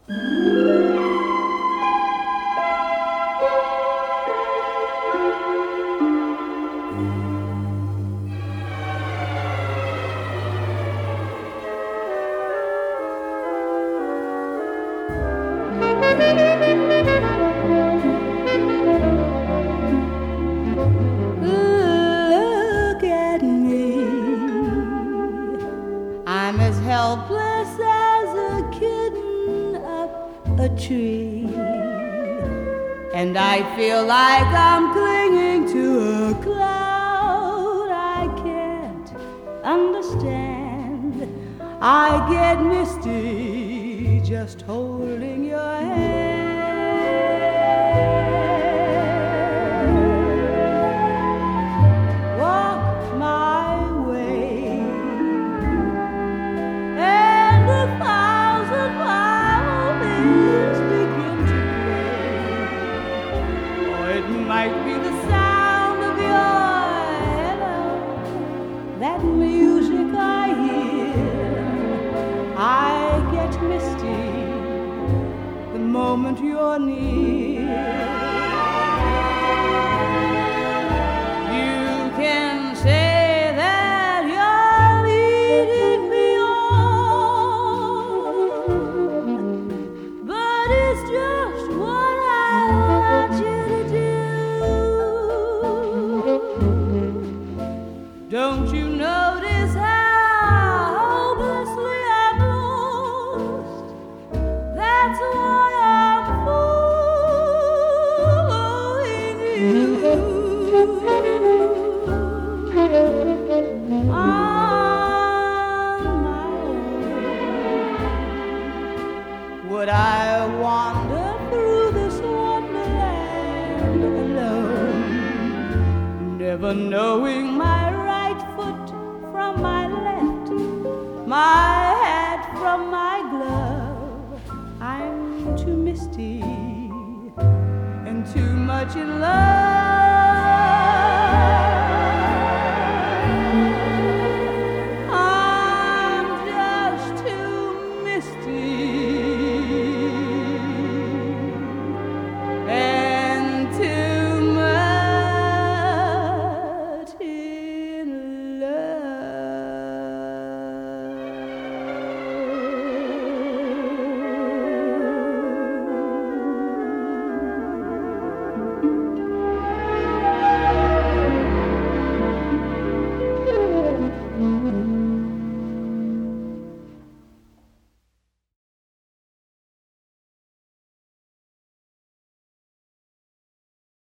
Look at me, I'm as helpless as a kitten up a tree, and I feel like I'm clinging to a cloud I can't understand. I get misty just holding your hand. Walk my way, and 1,000 violins begin to play. Or it might be the sound of your hello, that music I hear. I get misty the moment you're near. You can say that you're leading me on, but it's just what I want you to do. Don't you notice how hopelessly I'm lost? That's why I'm following you. On my own, would I wander through this wonderland alone, never knowing my right foot from my left, my hat from my glove? I'm too misty and too much in love. I'm just too misty